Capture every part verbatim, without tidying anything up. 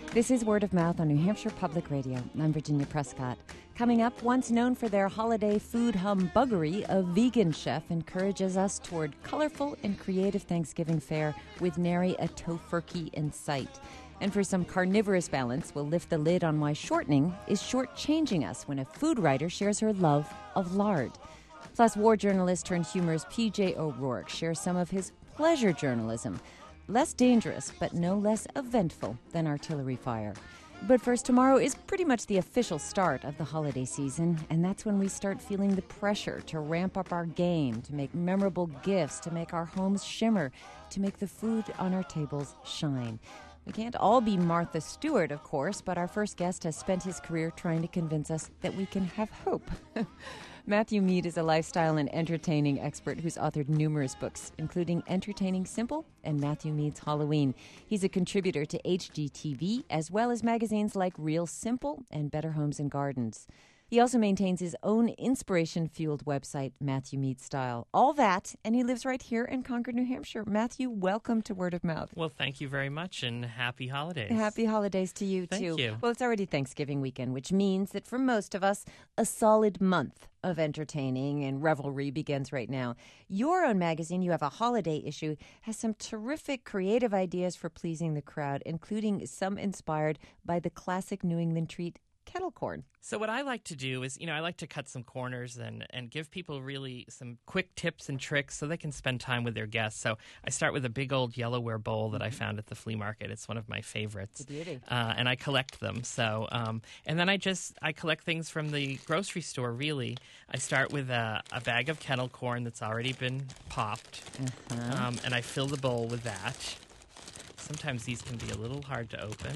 This is Word of Mouth on New Hampshire Public Radio. I'm Virginia Prescott. Coming up, once known for their holiday food humbuggery, a vegan chef encourages us toward colorful and creative Thanksgiving fare with nary a tofurkey in sight. And for some carnivorous balance, we'll lift the lid on why shortening is shortchanging us when a food writer shares her love of lard. Plus, war journalist turned humorist P J O'Rourke shares some of his pleasure journalism. Less dangerous, but no less eventful than artillery fire. But first, tomorrow is pretty much the official start of the holiday season, and that's when we start feeling the pressure to ramp up our game, to make memorable gifts, to make our homes shimmer, to make the food on our tables shine. We can't all be Martha Stewart, of course, but our first guest has spent his career trying to convince us that we can have hope. Matthew Mead is a lifestyle and entertaining expert who's authored numerous books, including Entertaining Simple and Matthew Mead's Halloween. He's a contributor to H G T V, as well as magazines like Real Simple and Better Homes and Gardens. He also maintains his own inspiration-fueled website, Matthew Mead Style. All that, and he lives right here in Concord, New Hampshire. Matthew, welcome to Word of Mouth. Well, thank you very much, and happy holidays. Happy holidays to you, thank too. Thank you. Well, it's already Thanksgiving weekend, which means that for most of us, a solid month of entertaining and revelry begins right now. Your own magazine, you have a holiday issue, has some terrific creative ideas for pleasing the crowd, including some inspired by the classic New England treat, kettle corn. So what I like to do is, you know, I like to cut some corners and, and give people really some quick tips and tricks so they can spend time with their guests. So I start with a big old Yellowware bowl that I found at the flea market. It's one of my favorites. It's a beauty. Uh, and I collect them. So, um, and then I just, I collect things from the grocery store, really. I start with a, a bag of kettle corn that's already been popped. Uh-huh. Um, and I fill the bowl with that. Sometimes these can be a little hard to open.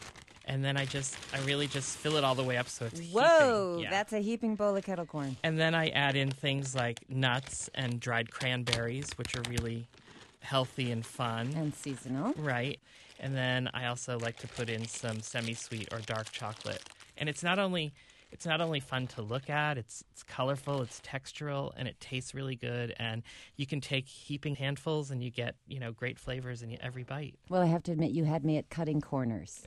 And then I just, I really just fill it all the way up so it's Whoa, heaping. Yeah. That's a heaping bowl of kettle corn. And then I add in things like nuts and dried cranberries, which are really healthy and fun. And seasonal. Right. And then I also like to put in some semi-sweet or dark chocolate. And it's not only... It's not only fun to look at, it's it's colorful, it's textural, and it tastes really good. And you can take heaping handfuls and you get, you know, great flavors in every bite. Well, I have to admit, you had me at cutting corners.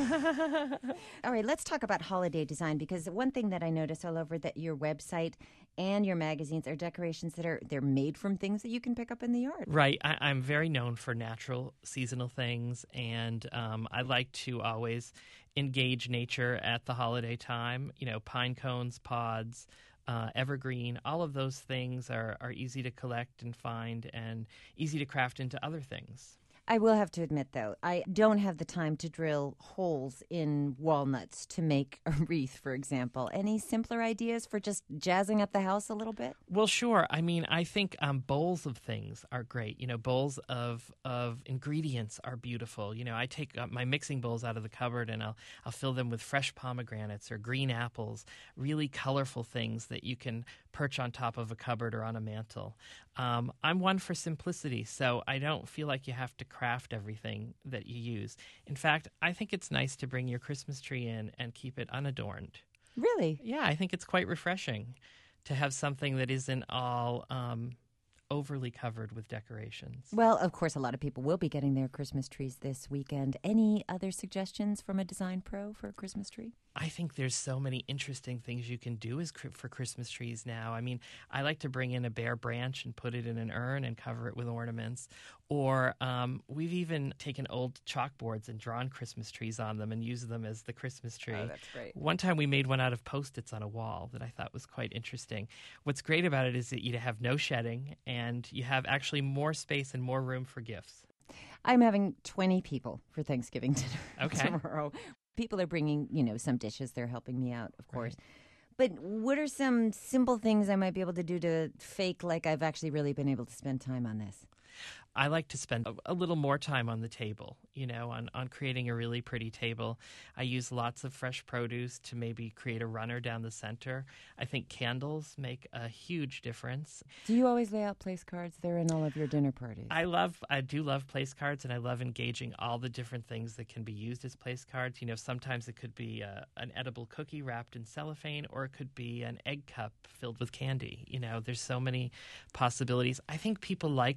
All right, let's talk about holiday design, because one thing that I notice all over that your website and your magazines are decorations that are they're made from things that you can pick up in the yard. Right. I, I'm very known for natural seasonal things, and um, I like to always engage nature at the holiday time. You know, pine cones, pods, uh, evergreen, all of those things are, are easy to collect and find and easy to craft into other things. I will have to admit, though, I don't have the time to drill holes in walnuts to make a wreath, for example. Any simpler ideas for just jazzing up the house a little bit? Well, sure. I mean, I think um, bowls of things are great. You know, bowls of of ingredients are beautiful. You know, I take uh, my mixing bowls out of the cupboard and I'll I'll fill them with fresh pomegranates or green apples, really colorful things that you can perch on top of a cupboard or on a mantle. Um, I'm one for simplicity, so I don't feel like you have to craft everything that you use. In fact, I think it's nice to bring your Christmas tree in and keep it unadorned. Really? Yeah, I think it's quite refreshing to have something that isn't all um, overly covered with decorations. Well, of course, a lot of people will be getting their Christmas trees this weekend. Any other suggestions from a design pro for a Christmas tree? I think there's so many interesting things you can do as for Christmas trees now. I mean, I like to bring in a bare branch and put it in an urn and cover it with ornaments. Or um, we've even taken old chalkboards and drawn Christmas trees on them and used them as the Christmas tree. Oh, that's great. One time we made one out of Post-its on a wall that I thought was quite interesting. What's great about it is that you have no shedding and you have actually more space and more room for gifts. I'm having twenty people for Thanksgiving dinner Okay. tomorrow. People are bringing, you know, some dishes. They're helping me out, of course. Right. But what are some simple things I might be able to do to fake like I've actually really been able to spend time on this? I like to spend a, a little more time on the table, you know, on, on creating a really pretty table. I use lots of fresh produce to maybe create a runner down the center. I think candles make a huge difference. Do you always lay out place cards? They're in all of your dinner parties. I love, I do love place cards, and I love engaging all the different things that can be used as place cards. You know, sometimes it could be a, an edible cookie wrapped in cellophane, or it could be an egg cup filled with candy. You know, there's so many possibilities. I think people like the formality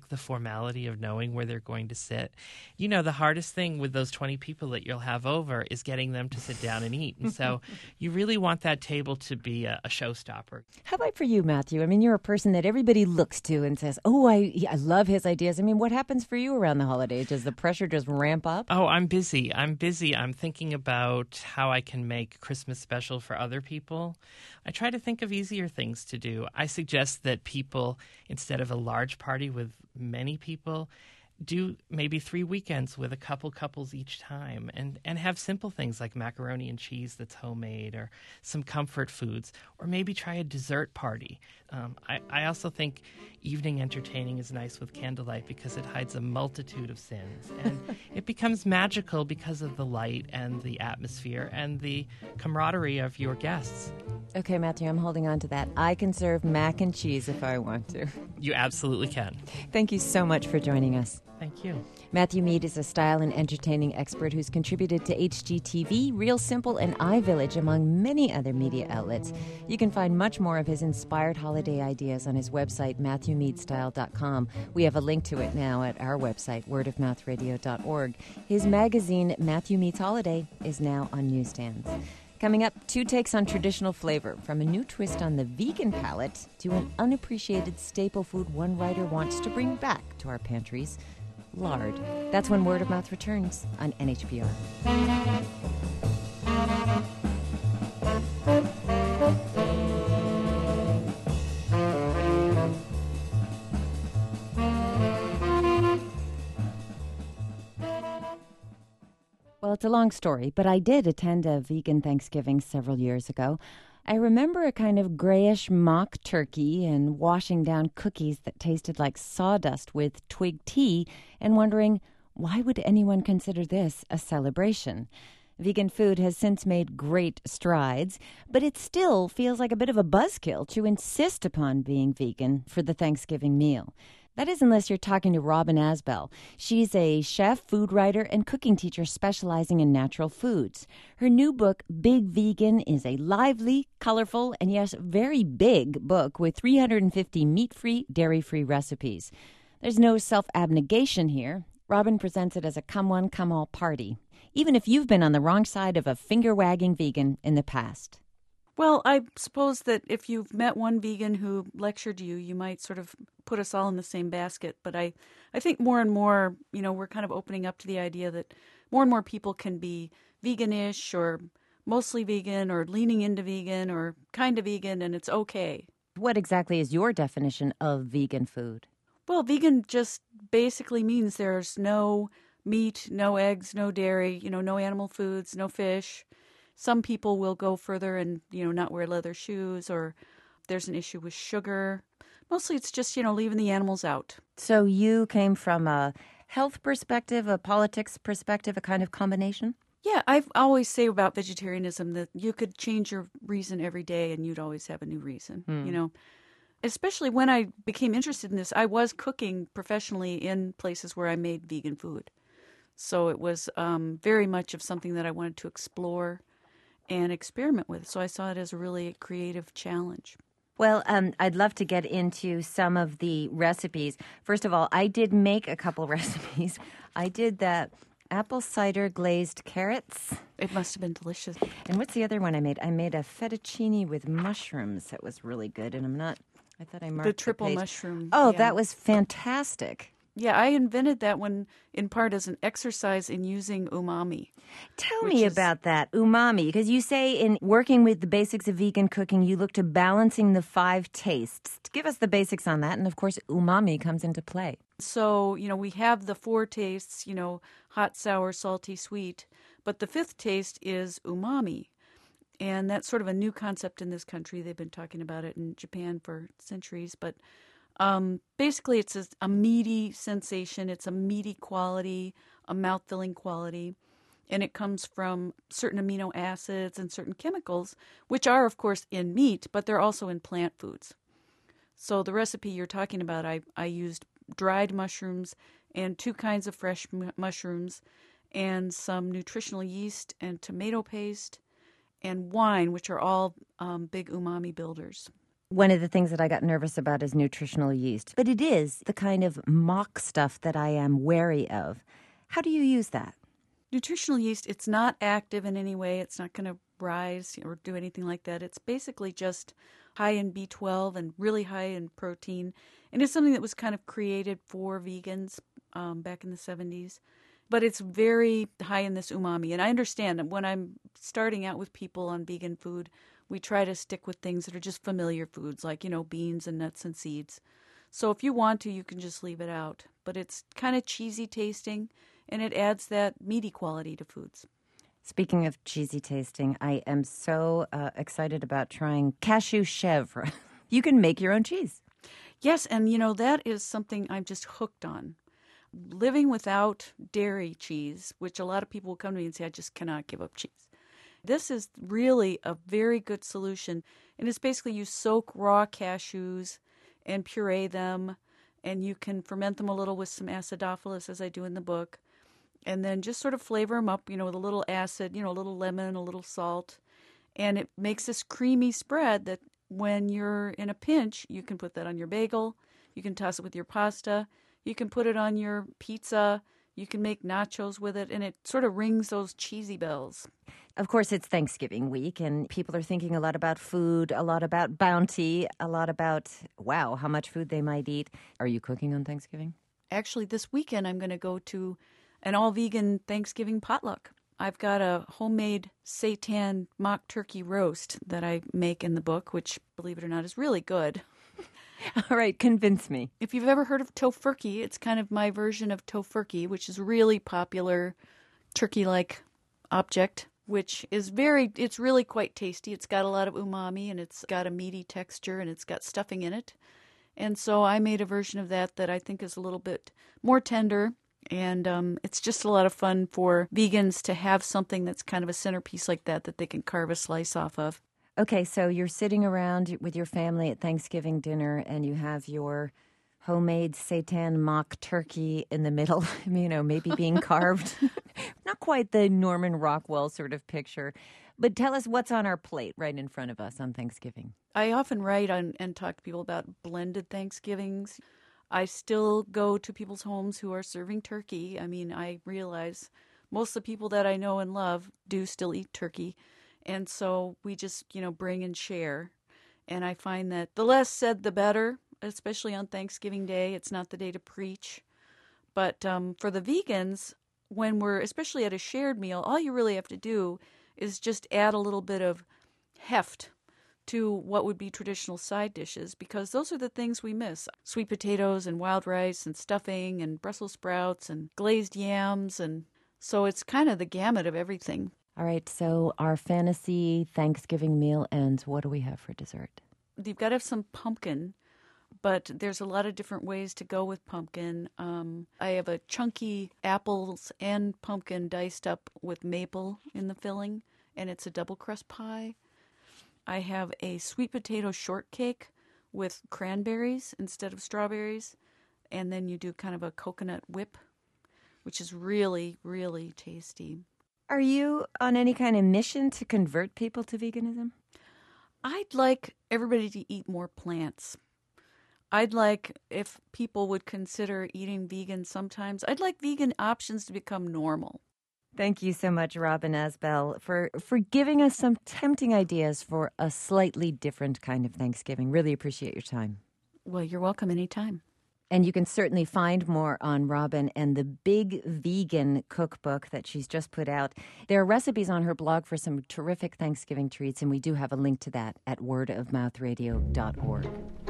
formality of knowing where they're going to sit. You know, the hardest thing with those twenty people that you'll have over is getting them to sit down and eat. And so you really want that table to be a, a showstopper. How about for you, Matthew? I mean, you're a person that everybody looks to and says, oh, I, I love his ideas. I mean, what happens for you around the holidays? Does the pressure just ramp up? Oh, I'm busy. I'm busy. I'm thinking about how I can make Christmas special for other people. I try to think of easier things to do. I suggest that people, instead of a large party with many people, do maybe three weekends with a couple couples each time and, and have simple things like macaroni and cheese that's homemade or some comfort foods, or maybe try a dessert party. Um, I, I also think evening entertaining is nice with candlelight because it hides a multitude of sins. And it becomes magical because of the light and the atmosphere and the camaraderie of your guests. Okay, Matthew, I'm holding on to that. I can serve mac and cheese if I want to. You absolutely can. Thank you so much for joining us. Thank you. Matthew Mead is a style and entertaining expert who's contributed to H G T V, Real Simple, and iVillage, among many other media outlets. You can find much more of his inspired holiday ideas on his website, matthew mead style dot com. We have a link to it now at our website, word of mouth radio dot org. His magazine, Matthew Mead's Holiday, is now on newsstands. Coming up, two takes on traditional flavor, from a new twist on the vegan palate to an unappreciated staple food one writer wants to bring back to our pantries, lard. That's when Word of Mouth returns on N H P R. Well, it's a long story, but I did attend a vegan Thanksgiving several years ago. I remember a kind of grayish mock turkey and washing down cookies that tasted like sawdust with twig tea and wondering, why would anyone consider this a celebration? Vegan food has since made great strides, but it still feels like a bit of a buzzkill to insist upon being vegan for the Thanksgiving meal. That is unless you're talking to Robin Asbell. She's a chef, food writer, and cooking teacher specializing in natural foods. Her new book, Big Vegan, is a lively, colorful, and yes, very big book with three hundred fifty meat-free, dairy-free recipes. There's no self-abnegation here. Robin presents it as a come-one, come-all party, even if you've been on the wrong side of a finger-wagging vegan in the past. Well, I suppose that if you've met one vegan who lectured you, you might sort of put us all in the same basket. But I, I think more and more, you know, we're kind of opening up to the idea that more and more people can be vegan-ish or mostly vegan or leaning into vegan or kind of vegan, and it's okay. What exactly is your definition of vegan food? Well, vegan just basically means there's no meat, no eggs, no dairy, you know, no animal foods, no fish. Some people will go further and, you know, not wear leather shoes, or there's an issue with sugar. Mostly it's just, you know, leaving the animals out. So you came from a health perspective, a politics perspective, a kind of combination? Yeah, I always say about vegetarianism that you could change your reason every day and you'd always have a new reason, mm. you know. Especially when I became interested in this, I was cooking professionally in places where I made vegan food. So it was um, very much of something that I wanted to explore and experiment with. So I saw it as a really creative challenge. Well, um, I'd love to get into some of the recipes. First of all, I did make a couple recipes. I did the apple cider glazed carrots. It must have been delicious. And what's the other one I made? I made a fettuccine with mushrooms that was really good. And I'm not, I thought I marked the triple the mushroom. Oh, yeah. That was fantastic. Yeah, I invented that one in part as an exercise in using umami. Tell me is... about that, umami, because you say in working with the basics of vegan cooking, you look to balancing the five tastes. Give us the basics on that, and of course, umami comes into play. So, you know, we have the four tastes, you know, hot, sour, salty, sweet, but the fifth taste is umami. And that's sort of a new concept in this country. They've been talking about it in Japan for centuries, but Um, basically, it's a, a meaty sensation. It's a meaty quality, a mouth-filling quality, and it comes from certain amino acids and certain chemicals, which are, of course, in meat, but they're also in plant foods. So the recipe you're talking about, I, I used dried mushrooms and two kinds of fresh m- mushrooms and some nutritional yeast and tomato paste and wine, which are all um, big umami builders. One of the things that I got nervous about is nutritional yeast, but it is the kind of mock stuff that I am wary of. How do you use that? Nutritional yeast, it's not active in any way. It's not going to rise or do anything like that. It's basically just high in B twelve and really high in protein. And it's something that was kind of created for vegans um, back in the seventies. But it's very high in this umami. And I understand that when I'm starting out with people on vegan food, we try to stick with things that are just familiar foods, like, you know, beans and nuts and seeds. So if you want to, you can just leave it out. But it's kind of cheesy tasting, and it adds that meaty quality to foods. Speaking of cheesy tasting, I am so uh, excited about trying cashew chèvre. You can make your own cheese. Yes, and, you know, that is something I'm just hooked on. Living without dairy cheese, which a lot of people will come to me and say, I just cannot give up cheese. This is really a very good solution, and it's basically you soak raw cashews and puree them, and you can ferment them a little with some acidophilus, as I do in the book, and then just sort of flavor them up, you know, with a little acid, you know, a little lemon, a little salt, and it makes this creamy spread that when you're in a pinch, you can put that on your bagel, you can toss it with your pasta, you can put it on your pizza, you can make nachos with it, and it sort of rings those cheesy bells. Of course, it's Thanksgiving week, and people are thinking a lot about food, a lot about bounty, a lot about, wow, how much food they might eat. Are you cooking on Thanksgiving? Actually, this weekend I'm going to go to an all-vegan Thanksgiving potluck. I've got a homemade seitan mock turkey roast that I make in the book, which, believe it or not, is really good. All right, convince me. If you've ever heard of tofurkey, it's kind of my version of tofurkey, which is a really popular turkey-like object, which is very, it's really quite tasty. It's got a lot of umami, and it's got a meaty texture, and it's got stuffing in it. And so I made a version of that that I think is a little bit more tender, and um, it's just a lot of fun for vegans to have something that's kind of a centerpiece like that that they can carve a slice off of. Okay, so you're sitting around with your family at Thanksgiving dinner, and you have your homemade seitan mock turkey in the middle, you know, maybe being carved. Not quite the Norman Rockwell sort of picture. But tell us what's on our plate right in front of us on Thanksgiving. I often write on, and talk to people about blended Thanksgivings. I still go to people's homes who are serving turkey. I mean, I realize most of the people that I know and love do still eat turkey. And so we just, you know, bring and share. And I find that the less said, the better, especially on Thanksgiving Day. It's not the day to preach. But um, for the vegans, when we're, especially at a shared meal, all you really have to do is just add a little bit of heft to what would be traditional side dishes, because those are the things we miss. Sweet potatoes and wild rice and stuffing and Brussels sprouts and glazed yams. And so it's kind of the gamut of everything. All right, so our fantasy Thanksgiving meal ends. What do we have for dessert? You've got to have some pumpkin, but there's a lot of different ways to go with pumpkin. Um, I have a chunky apples and pumpkin diced up with maple in the filling, and it's a double crust pie. I have a sweet potato shortcake with cranberries instead of strawberries, and then you do kind of a coconut whip, which is really, really tasty. Are you on any kind of mission to convert people to veganism? I'd like everybody to eat more plants. I'd like, if people would consider eating vegan sometimes, I'd like vegan options to become normal. Thank you so much, Robin Asbell, for, for giving us some tempting ideas for a slightly different kind of Thanksgiving. Really appreciate your time. Well, you're welcome anytime. And you can certainly find more on Robin and the Big Vegan cookbook that she's just put out. There are recipes on her blog for some terrific Thanksgiving treats, and we do have a link to that at word of mouth radio dot org.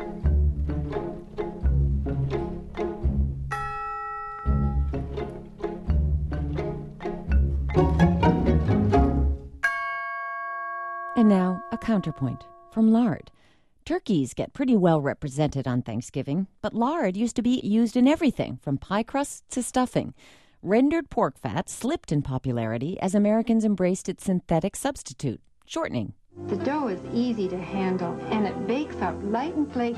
And now, a counterpoint from lard. Turkeys get pretty well represented on Thanksgiving, but lard used to be used in everything from pie crusts to stuffing. Rendered pork fat slipped in popularity as Americans embraced its synthetic substitute, shortening. The dough is easy to handle, and it bakes up light and flaky.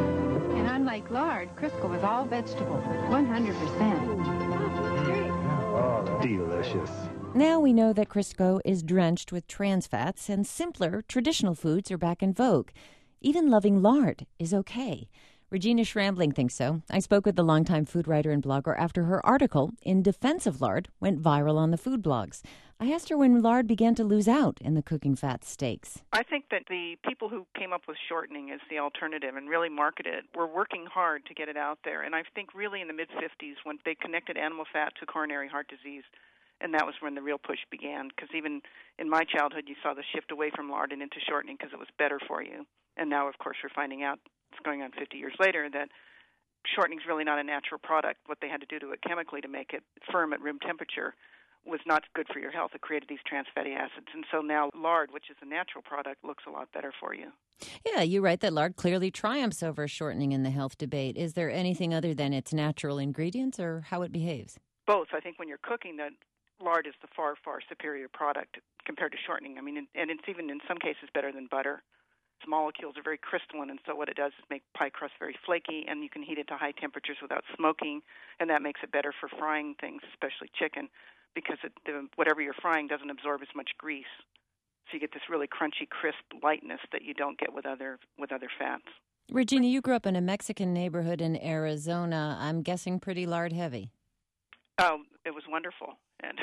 And unlike lard, Crisco is all vegetable, one hundred percent. Delicious. Now we know that Crisco is drenched with trans fats, and simpler, traditional foods are back in vogue. Even loving lard is okay. Regina Schrambling thinks so. I spoke with the longtime food writer and blogger after her article in defense of lard went viral on the food blogs. I asked her when lard began to lose out in the cooking fat stakes. I think that the people who came up with shortening as the alternative and really marketed it were working hard to get it out there. And I think really in the mid-fifties when they connected animal fat to coronary heart disease, and that was when the real push began. Because even in my childhood, you saw the shift away from lard and into shortening because it was better for you. And now, of course, we're finding out, it's going on fifty years later, that shortening is really not a natural product. What they had to do to it chemically to make it firm at room temperature was not good for your health. It created these trans fatty acids. And so now lard, which is a natural product, looks a lot better for you. Yeah, you write that lard clearly triumphs over shortening in the health debate. Is there anything other than its natural ingredients or how it behaves? Both. I think when you're cooking, that lard is the far, far superior product compared to shortening. I mean, and it's even in some cases better than butter. Its molecules are very crystalline, and so what it does is make pie crust very flaky, and you can heat it to high temperatures without smoking, and that makes it better for frying things, especially chicken, because it, the, whatever you're frying doesn't absorb as much grease. So you get this really crunchy, crisp lightness that you don't get with other with other fats. Regina, you grew up in a Mexican neighborhood in Arizona. I'm guessing pretty lard heavy. Oh, it was wonderful. And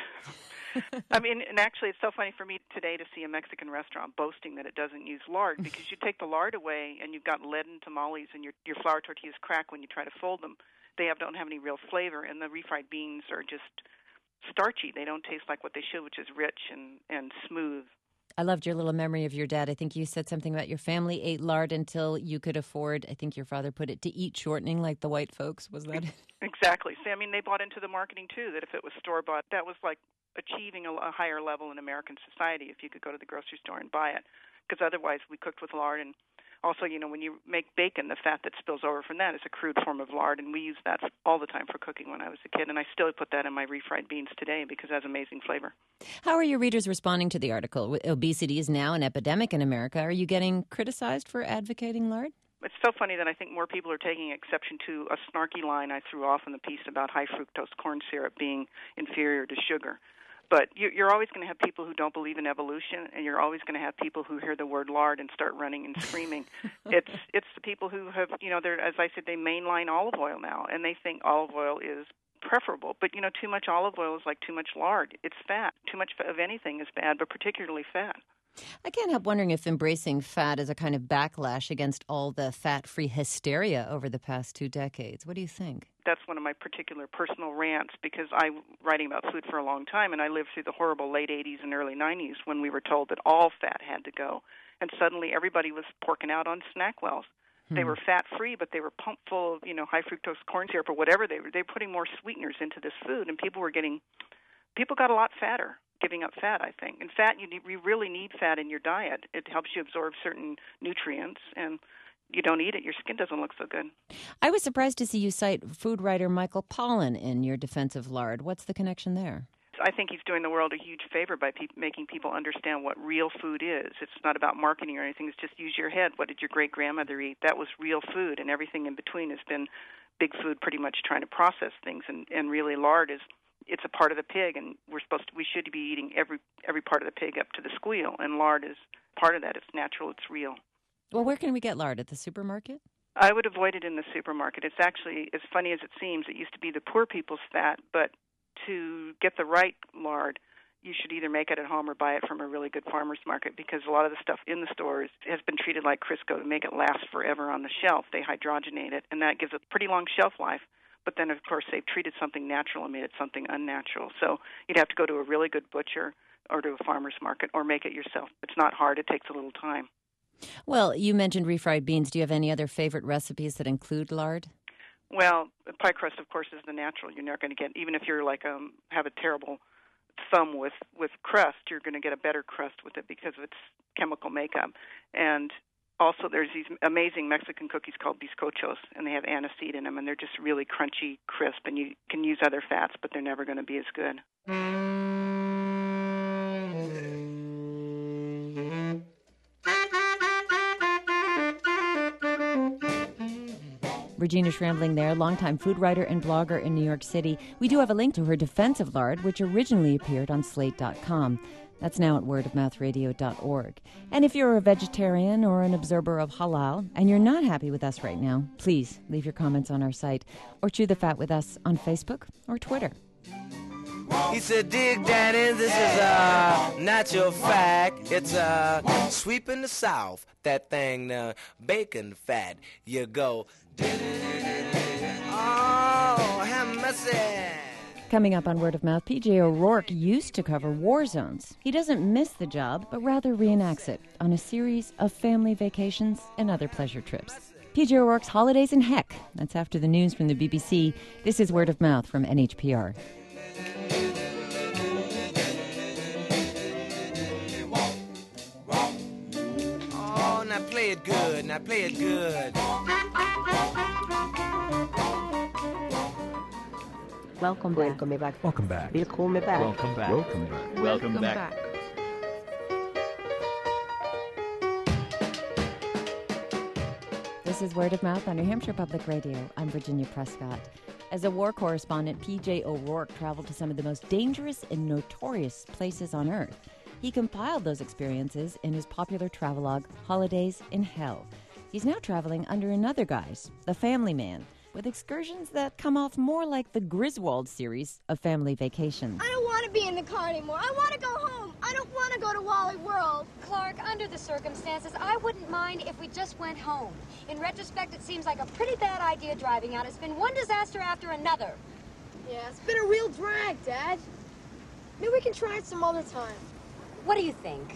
I mean, and actually it's so funny for me today to see a Mexican restaurant boasting that it doesn't use lard, because you take the lard away and you've got leaden tamales and your your flour tortillas crack when you try to fold them. They have, don't have any real flavor, and the refried beans are just starchy. They don't taste like what they should, which is rich and, and smooth. I loved your little memory of your dad. I think you said something about your family ate lard until you could afford, I think your father put it, to eat shortening like the white folks. Was that it? Exactly. See, I mean, they bought into the marketing, too, that if it was store-bought, that was like achieving a, a higher level in American society if you could go to the grocery store and buy it. Because otherwise we cooked with lard. And also, you know, when you make bacon, the fat that spills over from that is a crude form of lard, and we use that all the time for cooking when I was a kid. And I still put that in my refried beans today because it has amazing flavor. How are your readers responding to the article? Obesity is now an epidemic in America. Are you getting criticized for advocating lard? It's so funny that I think more people are taking exception to a snarky line I threw off in the piece about high fructose corn syrup being inferior to sugar. But you're always going to have people who don't believe in evolution, and you're always going to have people who hear the word lard and start running and screaming. it's it's the people who have, you know, they're, as I said, they mainline olive oil now, and they think olive oil is preferable. But, you know, too much olive oil is like too much lard. It's fat. Too much of anything is bad, but particularly fat. I can't help wondering if embracing fat is a kind of backlash against all the fat-free hysteria over the past two decades. What do you think? That's one of my particular personal rants, because I'm writing about food for a long time, and I lived through the horrible late eighties and early nineties when we were told that all fat had to go. And suddenly everybody was porking out on SnackWells. Hmm. They were fat-free, but they were pumped full of, you know, high fructose corn syrup or whatever they were. They were putting more sweeteners into this food, and people were getting, people got a lot fatter. Giving up fat, I think. In fat, you, need, you really need fat in your diet. It helps you absorb certain nutrients, and you don't eat it, your skin doesn't look so good. I was surprised to see you cite food writer Michael Pollan in your defense of lard. What's the connection there? I think he's doing the world a huge favor by pe- making people understand what real food is. It's not about marketing or anything. It's just use your head. What did your great-grandmother eat? That was real food, and everything in between has been big food pretty much trying to process things, and, and really lard is it's a part of the pig, and we're supposed to, we should be eating every every part of the pig up to the squeal, and lard is part of that. It's natural, it's real. Well, where can we get lard? At the supermarket? I would avoid it in the supermarket. It's actually, as funny as it seems, it used to be the poor people's fat, but to get the right lard, you should either make it at home or buy it from a really good farmer's market, because a lot of the stuff in the stores has been treated like Crisco to make it last forever on the shelf. They hydrogenate it, and that gives it a pretty long shelf life. But then, of course, they've treated something natural and made it something unnatural. So you'd have to go to a really good butcher or to a farmer's market or make it yourself. It's not hard. It takes a little time. Well, you mentioned refried beans. Do you have any other favorite recipes that include lard? Well, pie crust, of course, is the natural. You're not going to get, even if you're like um have a terrible thumb with, with crust, you're going to get a better crust with it because of its chemical makeup. And also, there's these amazing Mexican cookies called bizcochos, and they have aniseed in them, and they're just really crunchy, crisp, and you can use other fats, but they're never going to be as good. Regina Schrambling there, longtime food writer and blogger in New York City. We do have a link to her defense of lard, which originally appeared on slate dot com. That's now at word of mouth radio dot org. And if you're a vegetarian or an observer of halal and you're not happy with us right now, please leave your comments on our site or chew the fat with us on Facebook or Twitter. He said, dig that in, this is a natural fact. It's a uh, sweep in the South, that thing, uh, bacon fat. You go, oh, have mercy. Coming up on Word of Mouth, P J O'Rourke used to cover war zones. He doesn't miss the job, but rather reenacts it on a series of family vacations and other pleasure trips. P J O'Rourke's Holidays in Heck. That's after the news from the B B C. This is Word of Mouth from N H P R. Oh, now play it good, now play it good. Welcome back. Welcome back. Welcome back. Welcome back. Welcome back. Welcome back. Welcome back. This is Word of Mouth on New Hampshire Public Radio. I'm Virginia Prescott. As a war correspondent, P J O'Rourke traveled to some of the most dangerous and notorious places on Earth. He compiled those experiences in his popular travelogue, Holidays in Hell. He's now traveling under another guise, The Family Man, with excursions that come off more like the Griswold series of family vacations. I don't want to be in the car anymore. I want to go home. I don't want to go to Wally World. Clark, under the circumstances, I wouldn't mind if we just went home. In retrospect, it seems like a pretty bad idea driving out. It's been one disaster after another. Yeah, it's been a real drag, Dad. Maybe we can try it some other time. What do you think?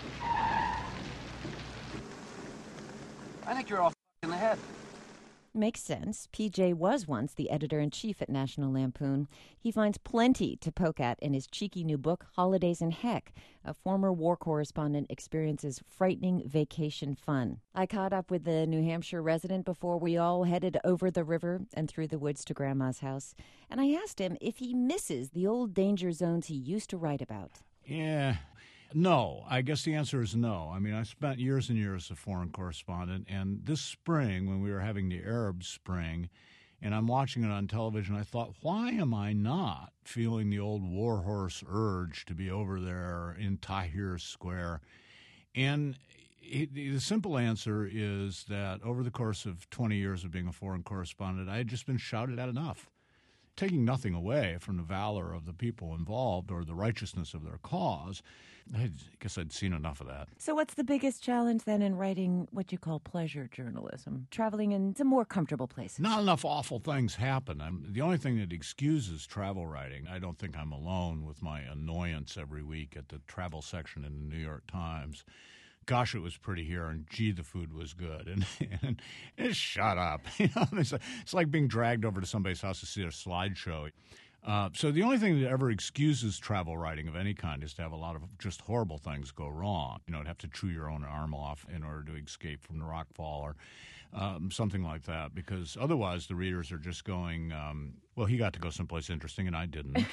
I think you're all in the head. Makes sense. P J was once the editor-in-chief at National Lampoon. He finds plenty to poke at in his cheeky new book, Holidays in Heck. A former war correspondent experiences frightening vacation fun. I caught up with the New Hampshire resident before we all headed over the river and through the woods to Grandma's house, and I asked him if he misses the old danger zones he used to write about. Yeah. No, I guess the answer is no. I mean, I spent years and years as a foreign correspondent, and this spring, when we were having the Arab Spring, and I'm watching it on television, I thought, why am I not feeling the old warhorse urge to be over there in Tahrir Square? And it, the simple answer is that over the course of twenty years of being a foreign correspondent, I had just been shouted at enough. Taking nothing away from the valor of the people involved or the righteousness of their cause, I guess I'd seen enough of that. So what's the biggest challenge then in writing what you call pleasure journalism, traveling in some more comfortable places? Not enough awful things happen. I'm, the only thing that excuses travel writing, I don't think I'm alone with my annoyance every week at the travel section in the New York Times. Gosh, it was pretty here, and gee, the food was good. And, and, and shut up. You know, it's, like, it's like being dragged over to somebody's house to see a slideshow. Uh, so the only thing that ever excuses travel writing of any kind is to have a lot of just horrible things go wrong. You know, to have to chew your own arm off in order to escape from the rock fall or um, something like that, because otherwise the readers are just going, um, well, he got to go someplace interesting and I didn't.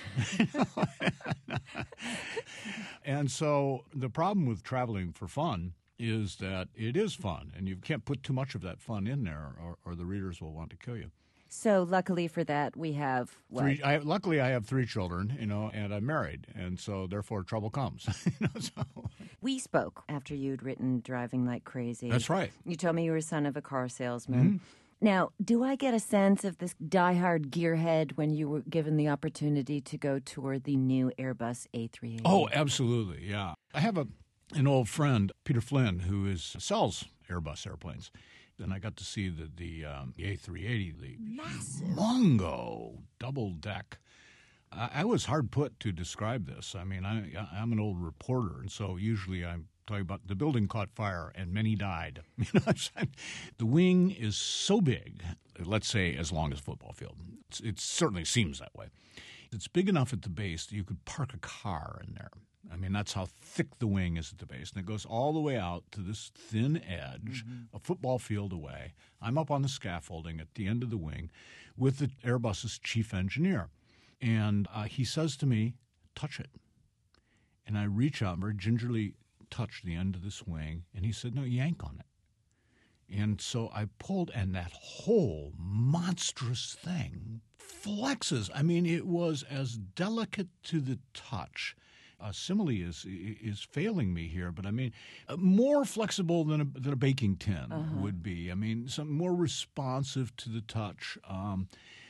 And so the problem with traveling for fun is that it is fun, and you can't put too much of that fun in there or, or the readers will want to kill you. So luckily for that, we have what? Three, I, luckily, I have three children, you know, and I'm married, and so therefore trouble comes. you know, so. We spoke after you'd written Driving Like Crazy. That's right. You told me you were son of a car salesman. Mm-hmm. Now, do I get a sense of this diehard gearhead when you were given the opportunity to go tour the new Airbus A three eighty? Oh, absolutely, yeah. I have a an old friend, Peter Flynn, who is sells Airbus airplanes. And I got to see the, the um, A three eighty, the massive Mungo double deck. I, I was hard put to describe this. I mean, I, I'm an old reporter, and so usually I'm talking about the building caught fire and many died. You know, the wing is so big, let's say as long as a football field. It's, it certainly seems that way. It's big enough at the base that you could park a car in there. I mean, that's how thick the wing is at the base. And it goes all the way out to this thin edge, mm-hmm. a football field away. I'm up on the scaffolding at the end of the wing with the Airbus's chief engineer. And uh, he says to me, touch it. And I reach out and very gingerly touch the end of this wing. And he said, no, yank on it. And so I pulled, and that whole monstrous thing flexes. I mean, it was as delicate to the touch. Uh, simile is is failing me here, but I mean, uh, more flexible than a, than a baking tin uh-huh. would be. I mean, some more responsive to the touch. Um,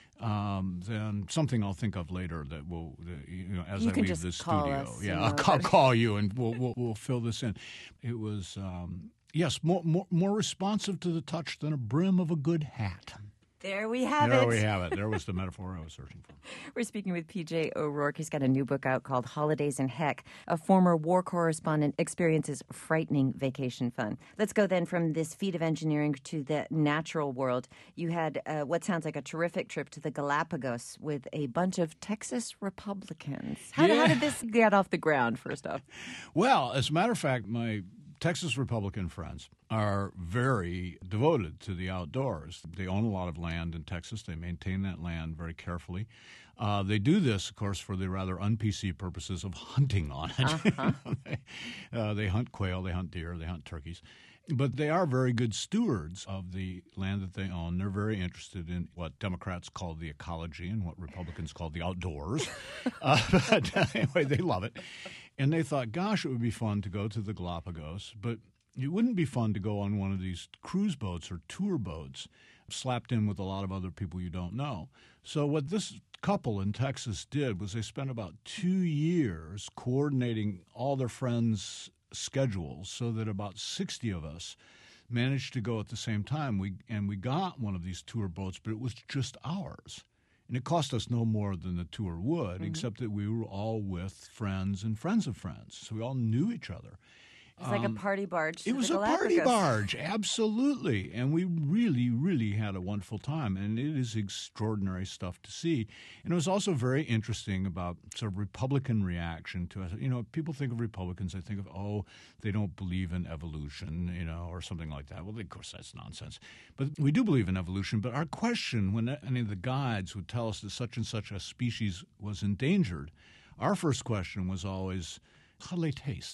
Um, then something I'll think of later that will, you know, as you I can leave just the call studio. Us, yeah, you know, I'll, I'll call you and we'll, we'll we'll fill this in. It was um, yes, more, more more responsive to the touch than a brim of a good hat. There we have there it. There we have it. There was the metaphor I was searching for. We're speaking with P J O'Rourke. He's got a new book out called Holidays in Heck. A former war correspondent experiences frightening vacation fun. Let's go then from this feat of engineering to the natural world. You had uh, what sounds like a terrific trip to the Galapagos with a bunch of Texas Republicans. How, yeah. how did this get off the ground, first off? Well, as a matter of fact, my Texas Republican friends are very devoted to the outdoors. They own a lot of land in Texas. They maintain that land very carefully. Uh, they do this, of course, for the rather un-P C purposes of hunting on it. Uh-huh. they, uh, they hunt quail, they hunt deer, they hunt turkeys. But they are very good stewards of the land that they own. They're very interested in what Democrats call the ecology and what Republicans call the outdoors. uh, but anyway, they love it. And they thought, gosh, it would be fun to go to the Galapagos, but it wouldn't be fun to go on one of these cruise boats or tour boats slapped in with a lot of other people you don't know. So what this couple in Texas did was they spent about two years coordinating all their friends' schedules so that about sixty of us managed to go at the same time. We and we got one of these tour boats, but it was just ours. And it cost us no more than the tour would, mm-hmm. except that we were all with friends and friends of friends. So we all knew each other. It was um, like a party barge. It was a party barge, absolutely. And we really, really had a wonderful time. And it is extraordinary stuff to see. And it was also very interesting about sort of Republican reaction to it. You know, people think of Republicans, they think of, oh, they don't believe in evolution, you know, or something like that. Well, of course, that's nonsense. But we do believe in evolution. But our question, when any of the guides would tell us that such and such a species was endangered, our first question was always, how do they taste?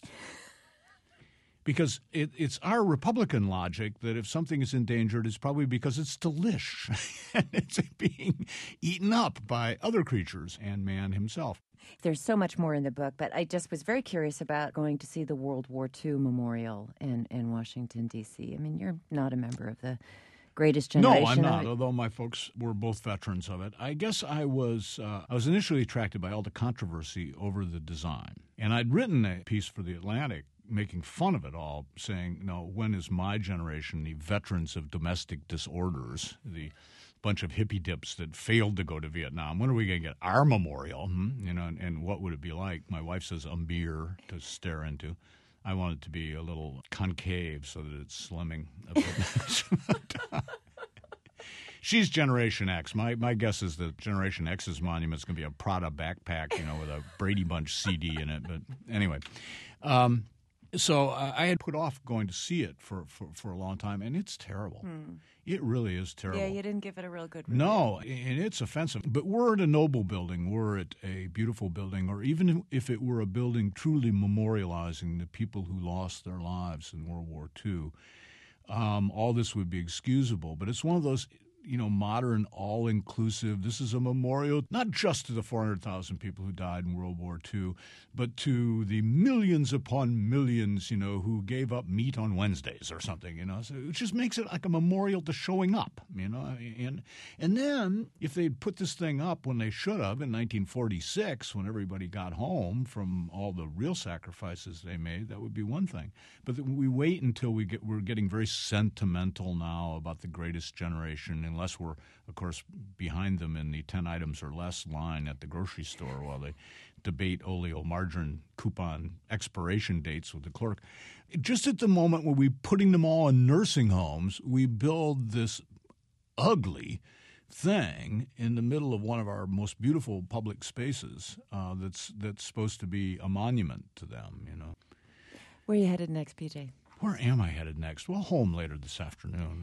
Because it, it's our Republican logic that if something is endangered, it's probably because it's delish and it's being eaten up by other creatures and man himself. There's so much more in the book, but I just was very curious about going to see the World War Two Memorial in, in Washington, D C. I mean, you're not a member of the greatest generation. No, I'm not, although my folks were both veterans of it. I guess I was uh, I was initially attracted by all the controversy over the design. And I'd written a piece for The Atlantic making fun of it all, saying, no, when is my generation, the veterans of domestic disorders, the bunch of hippie dips that failed to go to Vietnam, when are we going to get our memorial? Hmm? You know, and, and what would it be like? My wife says a mirror to stare into. I want it to be a little concave so that it's slimming a bit. She's Generation X. My my guess is that Generation X's monument is going to be a Prada backpack, you know, with a Brady Bunch C D in it. But anyway, um, so uh, I had put off going to see it for, for, for a long time, and it's terrible. Hmm. It really is terrible. Yeah, you didn't give it a real good review. No, and it's offensive. But were it a noble building, were it a beautiful building, or even if it were a building truly memorializing the people who lost their lives in World War Two, um, all this would be excusable. But it's one of those, you know, modern, all-inclusive, this is a memorial not just to the four hundred thousand people who died in World War Two, but to the millions upon millions, you know, who gave up meat on Wednesdays or something, you know. So it just makes it like a memorial to showing up, you know. And and then if they'd put this thing up when they should have in nineteen forty-six, when everybody got home from all the real sacrifices they made, that would be one thing. But we wait until we get, we're getting very sentimental now about the greatest generation, unless we're, of course, behind them in the ten items or less line at the grocery store while they debate oleomargarine coupon expiration dates with the clerk. Just at the moment when we're putting them all in nursing homes, we build this ugly thing in the middle of one of our most beautiful public spaces uh, that's that's supposed to be a monument to them, you know. Where are you headed next, P J? Where am I headed next? Well, home later this afternoon.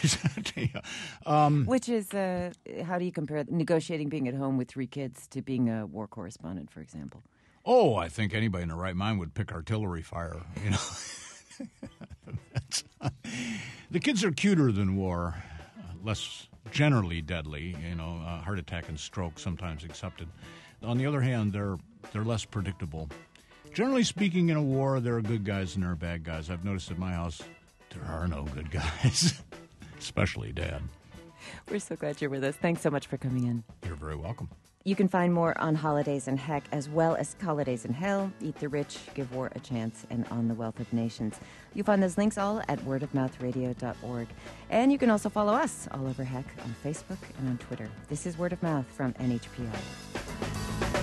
um, Which is, uh, how do you compare negotiating being at home with three kids to being a war correspondent, for example? Oh, I think anybody in their right mind would pick artillery fire, you know. that's, The kids are cuter than war, uh, less generally deadly, you know, uh, heart attack and stroke sometimes accepted. On the other hand, they're they're less predictable. Generally speaking, in a war, there are good guys and there are bad guys. I've noticed at my house, there are no good guys, especially Dad. We're so glad you're with us. Thanks so much for coming in. You're very welcome. You can find more on Holidays in Heck, as well as Holidays in Hell, Eat the Rich, Give War a Chance, and On the Wealth of Nations. You'll find those links all at word of mouth radio dot org. And you can also follow us all over Heck on Facebook and on Twitter. This is Word of Mouth from N H P R.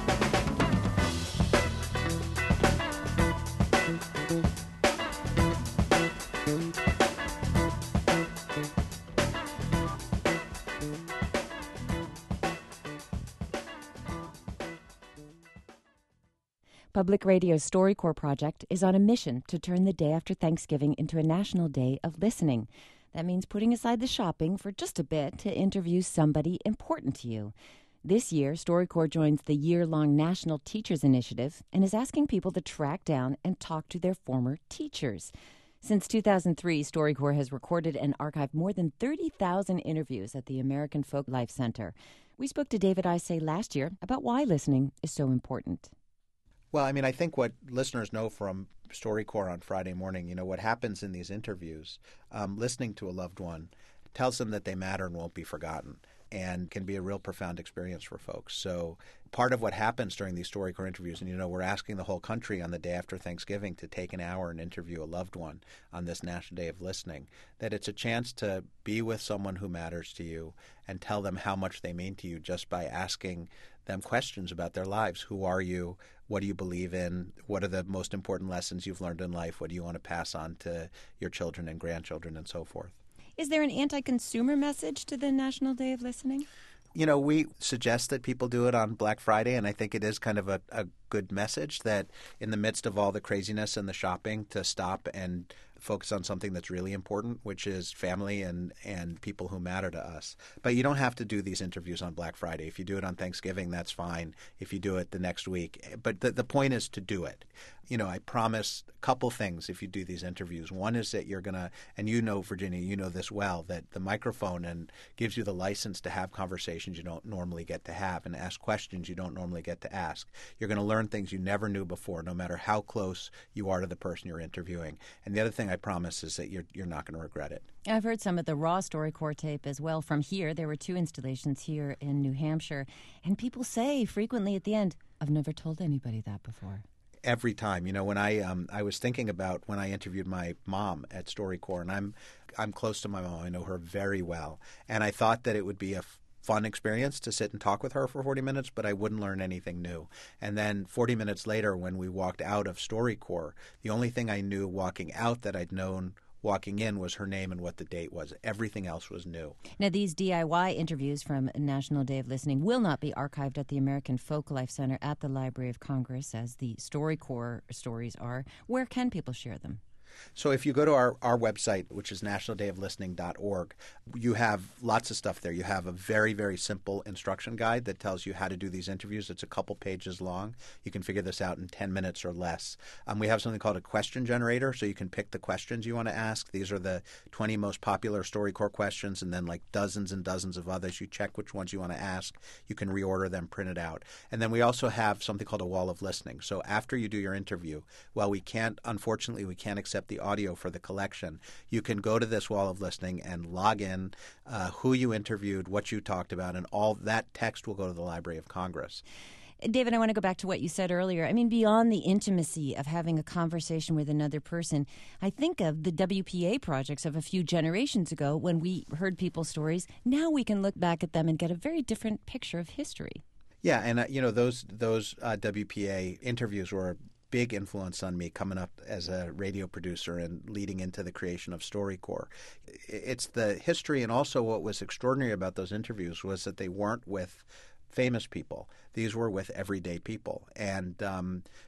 Public Radio's StoryCorps project is on a mission to turn the day after Thanksgiving into a national day of listening. That means putting aside the shopping for just a bit to interview somebody important to you. This year, StoryCorps joins the year-long National Teachers Initiative and is asking people to track down and talk to their former teachers. Since two thousand three, StoryCorps has recorded and archived more than thirty thousand interviews at the American Folk Life Center. We spoke to David Isay last year about why listening is so important. Well, I mean, I think what listeners know from StoryCorps on Friday morning, you know, what happens in these interviews, um, listening to a loved one tells them that they matter and won't be forgotten, and can be a real profound experience for folks. So part of what happens during these StoryCorps interviews, and, you know, we're asking the whole country on the day after Thanksgiving to take an hour and interview a loved one on this National Day of Listening, that it's a chance to be with someone who matters to you and tell them how much they mean to you just by asking them questions about their lives. Who are you? What do you believe in? What are the most important lessons you've learned in life? What do you want to pass on to your children and grandchildren and so forth? Is there an anti-consumer message to the National Day of Listening? You know, we suggest that people do it on Black Friday, and I think it is kind of a, a good message that in the midst of all the craziness and the shopping, to stop and focus on something that's really important, which is family and, and people who matter to us. But you don't have to do these interviews on Black Friday. If you do it on Thanksgiving, that's fine. If you do it the next week. But the, the point is to do it. You know, I promise a couple things if you do these interviews. One is that you're going to, and you know, Virginia, you know this well, that the microphone and gives you the license to have conversations you don't normally get to have and ask questions you don't normally get to ask. You're going to learn things you never knew before, no matter how close you are to the person you're interviewing. And the other thing I promise is that you're you're not going to regret it. I've heard some of the raw StoryCorps tape as well from here. There were two installations here in New Hampshire, and people say frequently at the end, I've never told anybody that before. Every time. You know, when I um, I was thinking about when I interviewed my mom at StoryCorps, and I'm I'm close to my mom. I know her very well. And I thought that it would be a f- fun experience to sit and talk with her for forty minutes, but I wouldn't learn anything new. And then forty minutes later, when we walked out of StoryCorps, the only thing I knew walking out that I'd known walking in was her name and what the date was. Everything else was new. Now, these D I Y interviews from National Day of Listening will not be archived at the American Folk Life Center at the Library of Congress, as the StoryCorps stories are. Where can people share them? So if you go to our, our website, which is national day of listening dot org, you have lots of stuff there. You have a very, very simple instruction guide that tells you how to do these interviews. It's a couple pages long. You can figure this out in ten minutes or less. Um, we have something called a question generator, so you can pick the questions you want to ask. These are the twenty most popular StoryCorps questions, and then like dozens and dozens of others. You check which ones you want to ask. You can reorder them, print it out. And then we also have something called a wall of listening. So after you do your interview, while we can't, unfortunately, we can't accept the audio for the collection, you can go to this wall of listening and log in uh, who you interviewed, what you talked about, and all that text will go to the Library of Congress. David, I want to go back to what you said earlier. I mean, beyond the intimacy of having a conversation with another person, I think of the W P A projects of a few generations ago when we heard people's stories. Now we can look back at them and get a very different picture of history. Yeah, and uh, you know, those those uh, W P A interviews were a big influence on me coming up as a radio producer and leading into the creation of StoryCorps. It's the history, and also what was extraordinary about those interviews was that they weren't with famous people. These were with everyday people. And um,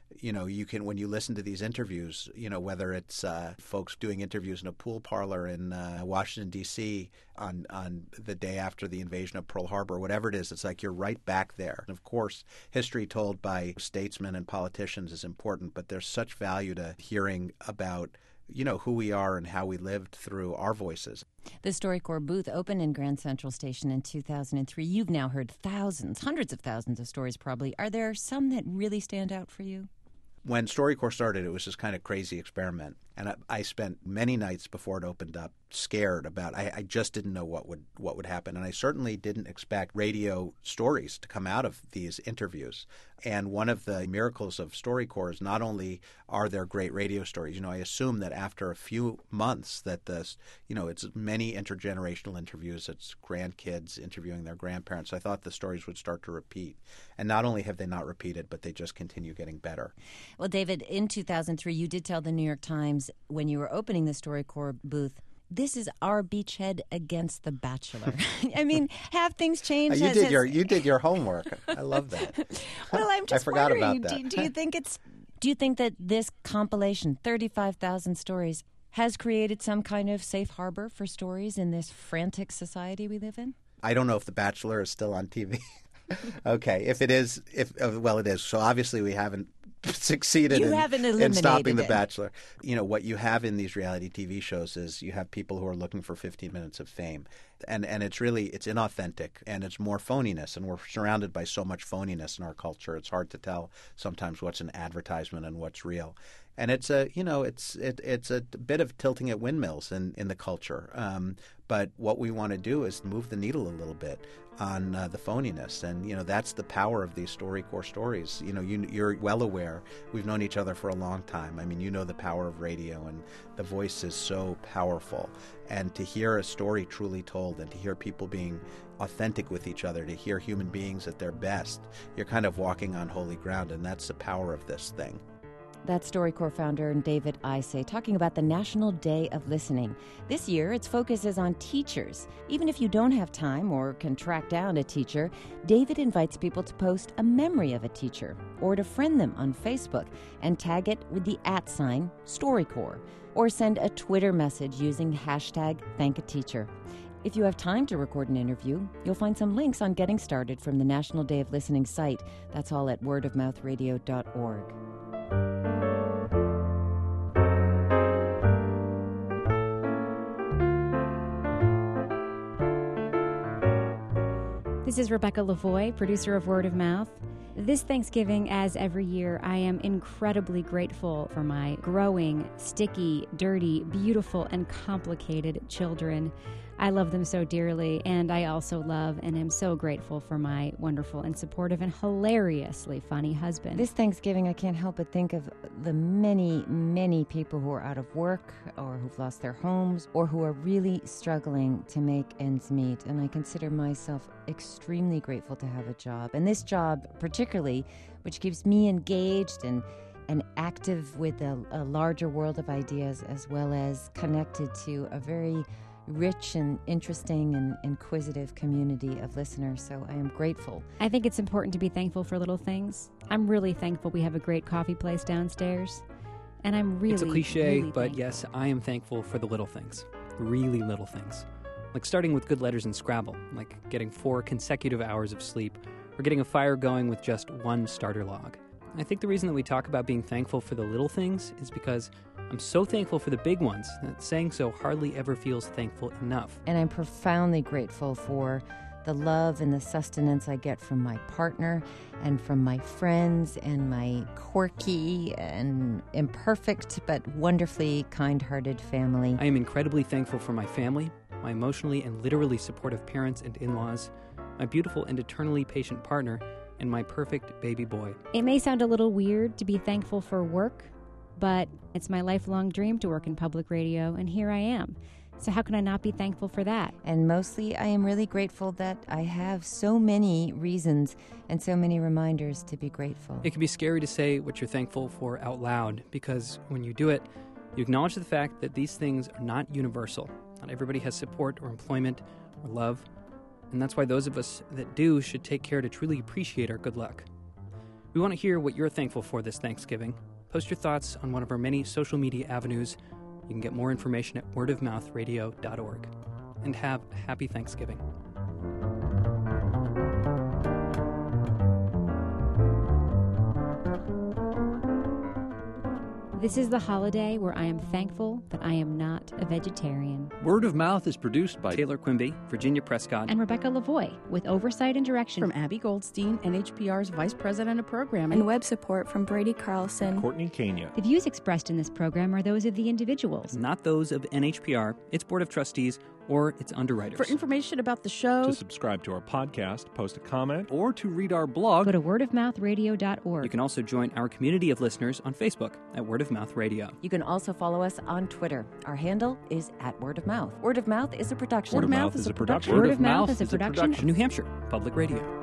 You know, you can, when you listen to these interviews, you know, whether it's uh, folks doing interviews in a pool parlor in uh, Washington, D C on, on the day after the invasion of Pearl Harbor, whatever it is, it's like you're right back there. And of course, history told by statesmen and politicians is important, but there's such value to hearing about, you know, who we are and how we lived through our voices. The StoryCorps booth opened in Grand Central Station in two thousand three. You've now heard thousands, hundreds of thousands of stories probably. Are there some that really stand out for you? When StoryCorps started, it was this kind of crazy experiment. And I, I spent many nights before it opened up scared about I, I just didn't know what would what would happen. And I certainly didn't expect radio stories to come out of these interviews. And one of the miracles of StoryCorps is not only are there great radio stories, you know, I assume that after a few months that this, you know, it's many intergenerational interviews, it's grandkids interviewing their grandparents. I thought the stories would start to repeat. And not only have they not repeated, but they just continue getting better. Well, David, in two thousand three, you did tell the New York Times when you were opening the StoryCorps booth, this is our beachhead against The Bachelor. I mean, have things changed? You has, did has... your you did your homework. I love that. Well, I'm just I forgot wondering, about that. Do, do you think it's? Do you think that this compilation, thirty-five thousand stories, has created some kind of safe harbor for stories in this frantic society we live in? I don't know if The Bachelor is still on T V. Okay, if it is, if well, it is. So obviously we haven't succeeded you in, haven't in stopping The it. Bachelor. You know, what you have in these reality T V shows is you have people who are looking for fifteen minutes of fame. And and it's really, it's inauthentic and it's more phoniness. And we're surrounded by so much phoniness in our culture. It's hard to tell sometimes what's an advertisement and what's real. And it's a, you know, it's it, it's a bit of tilting at windmills in, in the culture. Um, but what we want to do is move the needle a little bit on uh, the phoniness. And, you know, that's the power of these StoryCorps stories. You know, you, you're well aware. We've known each other for a long time. I mean, you know the power of radio, and the voice is so powerful. And to hear a story truly told and to hear people being authentic with each other, to hear human beings at their best, you're kind of walking on holy ground, and that's the power of this thing. That's StoryCorps founder David Isay talking about the National Day of Listening. This year, its focus is on teachers. Even if you don't have time or can track down a teacher, David invites people to post a memory of a teacher or to friend them on Facebook and tag it with the at sign StoryCorps, or send a Twitter message using hashtag ThankATeacher. If you have time to record an interview, you'll find some links on getting started from the National Day of Listening site. That's all at word of mouth radio dot org. This is Rebecca Lavoie, producer of Word of Mouth. This Thanksgiving, as every year, I am incredibly grateful for my growing, sticky, dirty, beautiful, and complicated children. I love them so dearly, and I also love and am so grateful for my wonderful and supportive and hilariously funny husband. This Thanksgiving, I can't help but think of the many, many people who are out of work or who've lost their homes or who are really struggling to make ends meet. And I consider myself extremely grateful to have a job. And this job particularly, which keeps me engaged and and active with a, a larger world of ideas, as well as connected to a very rich and interesting and inquisitive community of listeners, so I am grateful. I think it's important to be thankful for little things. I'm really thankful we have a great coffee place downstairs, and I'm really, It's a cliche, really but thankful. yes, I am thankful for the little things. Really little things. Like starting with good letters in Scrabble, like getting four consecutive hours of sleep, or getting a fire going with just one starter log. I think the reason that we talk about being thankful for the little things is because I'm so thankful for the big ones that saying so hardly ever feels thankful enough. And I'm profoundly grateful for the love and the sustenance I get from my partner and from my friends and my quirky and imperfect but wonderfully kind-hearted family. I am incredibly thankful for my family, my emotionally and literally supportive parents and in-laws, my beautiful and eternally patient partner, and my perfect baby boy. It may sound a little weird to be thankful for work, but it's my lifelong dream to work in public radio, and here I am. So how can I not be thankful for that? And mostly I am really grateful that I have so many reasons and so many reminders to be grateful. It can be scary to say what you're thankful for out loud, because when you do it, you acknowledge the fact that these things are not universal. Not everybody has support or employment or love. And that's why those of us that do should take care to truly appreciate our good luck. We want to hear what you're thankful for this Thanksgiving. Post your thoughts on one of our many social media avenues. You can get more information at word of mouth radio dot org. And have a happy Thanksgiving. This is the holiday where I am thankful that I am not a vegetarian. Word of Mouth is produced by Taylor Quimby, Virginia Prescott, and Rebecca Lavoie, with oversight and direction from Abby Goldstein, N H P R's Vice President of Programming, and web support from Brady Carlson. Courtney Kania. The views expressed in this program are those of the individuals, not those of N H P R, its Board of Trustees, or its underwriters. For information about the show, to subscribe to our podcast, post a comment, or to read our blog, go to word of mouth radio dot org. You can also join our community of listeners on Facebook at Word of Mouth Radio. You can also follow us on Twitter. Our handle is at Word of Mouth. Word of Mouth is a production. Word of Mouth is a production. Word of Mouth is a production. New Hampshire Public Radio.